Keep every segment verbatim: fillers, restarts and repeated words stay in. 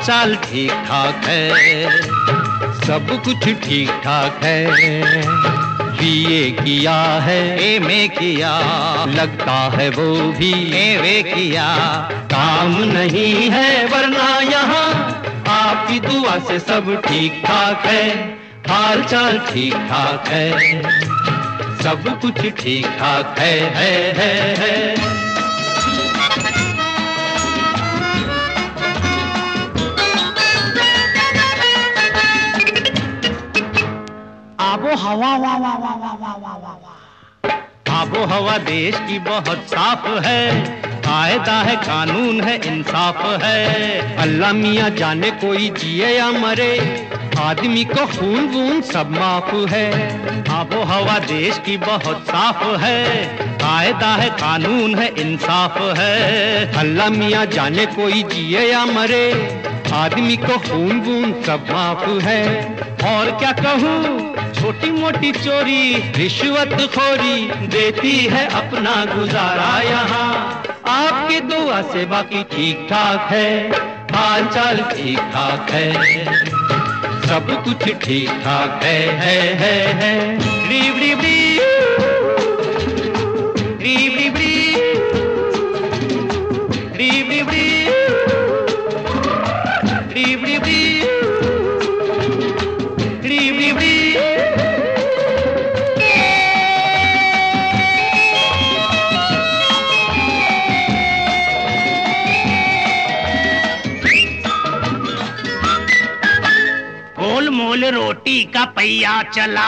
चाल ठीक ठाक है, सब कुछ ठीक ठाक है। बीए किया है, एमए किया, लगता है वो भी एवे किया। काम नहीं है वरना यहाँ आपकी दुआ से सब ठीक ठाक है, हाल चाल ठीक ठाक है, सब कुछ ठीक ठाक है, है, है, है। आबो हवा वाह वाह वाह वाह वाह वाह वाह वाह। आबो हवा देश की बहुत साफ है, कायदा है, कानून है, इंसाफ है। अल्लाह मियाँ जाने कोई जिए या मरे, आदमी को खून वून सब माफ है। आबो हवा देश की बहुत साफ है, कायदा है, कानून है, इंसाफ है। अल्लाह मियाँ जाने कोई जिए या मरे, आदमी को खून वून सब माफ है। और क्या कहूँ, छोटी मोटी चोरी रिश्वत खोरी देती है अपना गुजारा यहाँ। आपकी दुआ से बाकी ठीक ठाक है, हाल चाल ठीक ठाक है, सब कुछ ठीक ठाक है, है, है, है। रीब रीब रीब रीब रीब रीब रीब रीब रीब गोल मोल रोटी का पहिया चला,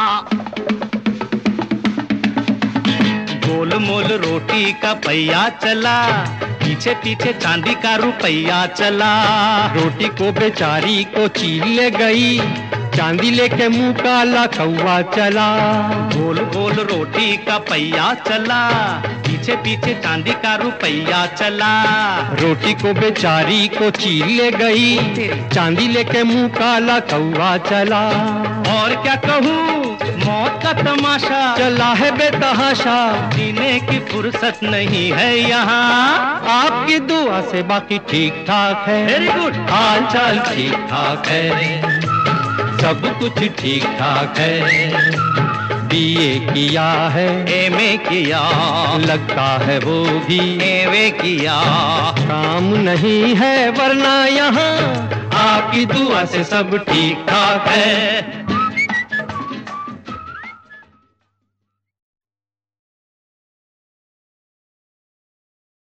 गोल मोल रोटी का पहिया चला, पीछे पीछे चांदी का रुपया चला। रोटी को बेचारी को चीर ले गई, चांदी लेके मुंह काला कौवा चला। गोल गोल रोटी का पहिया चला, पीछे पीछे चांदी का रुपया चला। रोटी को बेचारी को चीर ले गई, चांदी लेके मुंह काला कौवा चला। और क्या कहूँ, मौत का तमाशा चला है बेतहाशा, जीने की फुर्सत नहीं है यहाँ। आपकी दुआ से बाकी ठीक ठाक है, वेरी गुड, हाल चाल ठीक ठाक है, सब कुछ ठीक ठाक है। बीए किया है, एमए किया, लगता है वो भी एवे किया। काम नहीं है वरना यहाँ आपकी दुआ से सब ठीक ठाक है।